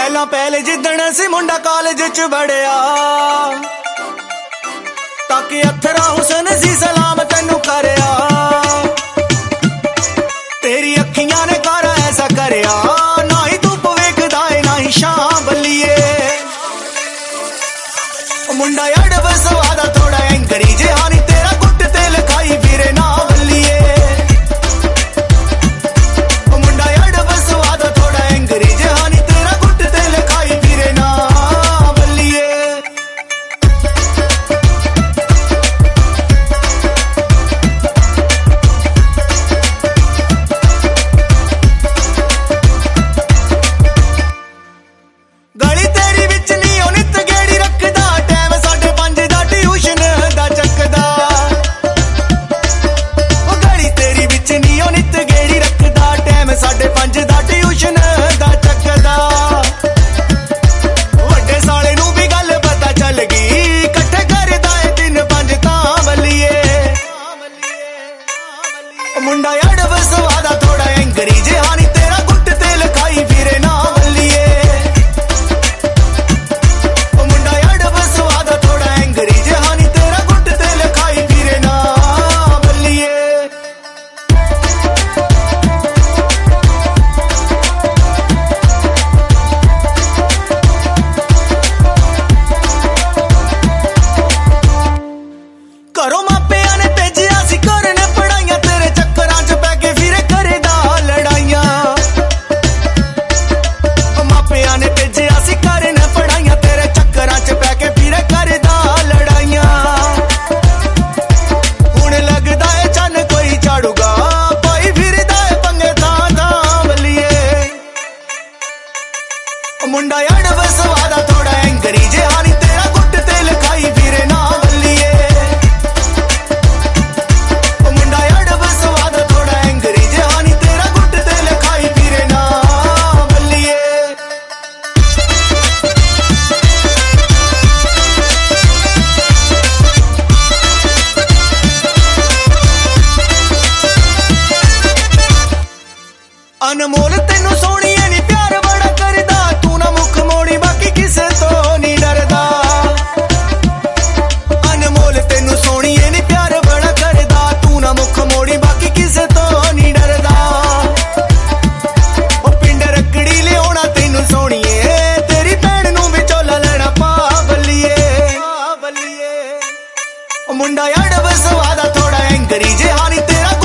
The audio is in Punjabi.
ਪਹਿਲਾਂ ਪਹਿਲੇ ਜਿੱਦਣ ਸੀ ਮੁੰਡਾ ਕਾਲਜ ਚ ਵੜਿਆ ਤੱਕ ਅਥਰਾ ਹੁਸਨ ਸੀ ਸਲਾਮ ਤੈਨੂੰ ਕਰਿਆ ਤੇਰੀ ਅੱਖੀਆਂ ਨੇ ਕਰ ਐਸਾ ਕਰਿਆ ਨਾ ਹੀ ਧੁੱਪ ਵੇਖਦਾ ਏ ਨਾ ਹੀ ਸ਼ਾਮ ਬੱਲੀਏ ਮੁੰਡਾ ਯਾਰ ਬਸਵਾਦਾ ਥੋੜਾ ਐਂਗਰੀ ਜਹਾਨੀ ਤੇਰਾ ਗੁੱਟ ਤੇ ਲਖਾਈ ਵੀਰੇ ਨਾ ਬੱਲੀਏ ਮੁੰਡਾ ਯਾਰ ਬਸਵਾਦਾ ਥੋੜਾ ਐਂਗਰੀ ਜਹਾਨੀ ਤੇਰਾ ਗੁੱਟ ਤੇ ਲਖਾਈ ਵੀਰੇ ਨਾ ਬੱਲੀਏ ਗਲੀ ਤੇਰੀ ਵਿੱਚ ਨੀ ਉਹ ਨਿੱਤ ਗੇੜੀ ਰੱਖਦਾ ਟਾਈਮ 5:30 ਦਾ ਟਿਊਸ਼ਨ ਦਾ ਚੱਕਦਾ ਉਹ ਗਲੀ ਤੇਰੀ ਵਿੱਚ ਨੀ ਉਹ ਨਿੱਤ ਗੇੜੀ ਰੱਖਦਾ ਟਾਈਮ 5:30 ਦਾ ਟਿਊਸ਼ਨ ਦਾ ਚੱਕਦਾ ਵੱਡੇ ਸਾਲੇ ਨੂੰ ਵੀ ਗੱਲ ਪਤਾ ਚੱਲ ਗਈ ਇਕੱਠੇ ਕਰਦਾ ਏ 3-5 ਤਾਂ ਬੱਲੀਏ ਮੁੰਡਾ ਯਾਰ ਬਸਵਾਦਾ ਥੋੜਾ ਐਂਗਰੀ ਜਹਾਨੀ ਤੇਰਾ ਗੁੱਟ ਤੇ ਲਖਾਈ ਵੀਰੇ ਨਾ ਬੱਲੀਏ ਘਰੋਂ ਮਾਪਿਆਂ ਨੇ ਭੇਜਿਆ ਸੀ ਕਰਨ ਪੜਾਈਆਂ ਤੇਰੇ ਚੱਕਰਾਂ 'ਚ ਪੈ ਕੇ ਵੀਰੇ ਕਰਦਾ ਲੜਾਈਆਂ ਮਾਪਿਆਂ ਨੇ ਭੇਜਿਆ ਸੀ ਕਰਨ ਪੜਾਈਆਂ ਤੇਰੇ ਚੱਕਰਾਂ 'ਚ ਪੈ ਕੇ ਵੀਰੇ ਕਰਦਾ ਲੜਾਈਆਂ ਹੁਣ ਲੱਗਦਾ ਏ ਚੰਨ ਕੋਈ ਝਾੜੂਗਾ ਭਾਈ ਫਿਰਦਾ ਏ ਪੰਗੇ ਥਾਂ ਥਾਂ ਬੱਲੀਏ ਮੁੰਡਾ ਯਾਰ ਬਸਵਾਦਾ ਥੋੜਾ ਐਂਗਰੀ ਜਹਾਨੀ ਤੇਰਾ ਗੁੱਟ ਤੇ ਲਖਾਈ ਵੀਰੇ ਨਾ ਬੱਲੀਏ ਅਨਮੋਲ ਤੈਨੂੰ ਸੋਹਣੀਏ ਨੀ ਪਿਆਰ ਬੜਾ ਕਰਦਾ ਤੂੰ ਨਾ ਮੁੱਖ ਮੋੜੀ ਬਾਕੀ ਕਿਸੇ ਤੋਂ ਨਹੀਂ ਡਰਦਾ ਅਨਮੋਲ ਤੈਨੂੰ ਸੋਹਣੀਏ ਨੀ ਪਿਆਰ ਬੜਾ ਕਰਦਾ ਤੂੰ ਨਾ ਮੁੱਖ ਮੋੜੀ ਬਾਕੀ ਕਿਸੇ ਤੋਂ ਨਹੀਂ ਡਰਦਾ ਉਹ ਪਿੰਡ ਰੱਕੜੀ ਲਿਆਉਣਾ ਤੈਨੂੰ ਸੋਹਣੀਏ ਤੇਰੀ ਭੈਣ ਨੂੰ ਵਿਚੋਲਾ ਲੈਣਾ ਪਾ ਬੱਲੀਏ ਉਹ ਮੁੰਡਾ ਯਾਰ ਬਸਵਾਦਾ ਥੋੜਾ ਐਂਗਰੀ ਜਹਾਨੀ ਤੇਰਾ